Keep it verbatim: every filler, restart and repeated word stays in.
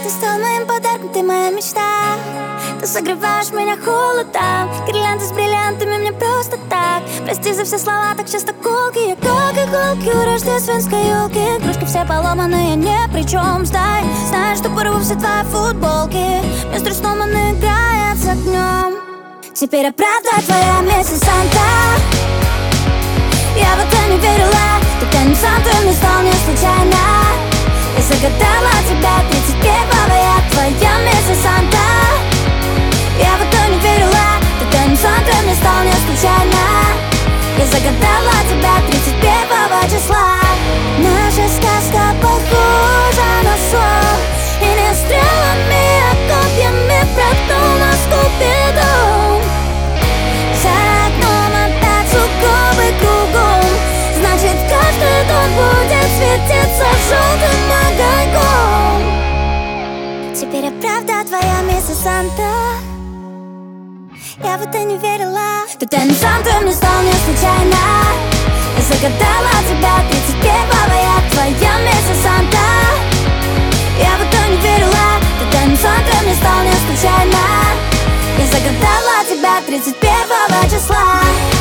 Ты стал моим подарком, ты моя мечта. Ты согреваешь меня холодом. Гирлянды с бриллиантами мне просто так. Прости за все слова, так часто колки. Я как иголки у рождественской елки. Игрушки все поломанные, ни при чем. Знай, знаешь, что порву все твои футболки. Мне страшно, он играет с огнем. Теперь я правда твоя миссис Санта. Я в это не верила. Ты тянешь Санту, мне стал не случайно. Я загадала тебя тридцать первого. Я твоя миссис Санта. Я в это не верила. Ты тянешь Санту, мне стал не случайно. Я загадала тебя тридцать первого числа. Наша сказка похожа на сон. И не стрелами, а копьями проткнул нас Купидон. За окном опять сугробы кругом. Значит, каждый дом будет светиться желтым огоньком. Теперь я правда твоя миссис Санта. Я в это не верила. Ты тянешь Санту, мне стал не случайно. Я загадала тебя тридцать первого. Я твоя миссис Санта. Я в это не верила. Ты тянешь Санту, мне стал не случайно. Я загадала тебя тридцать первого числа.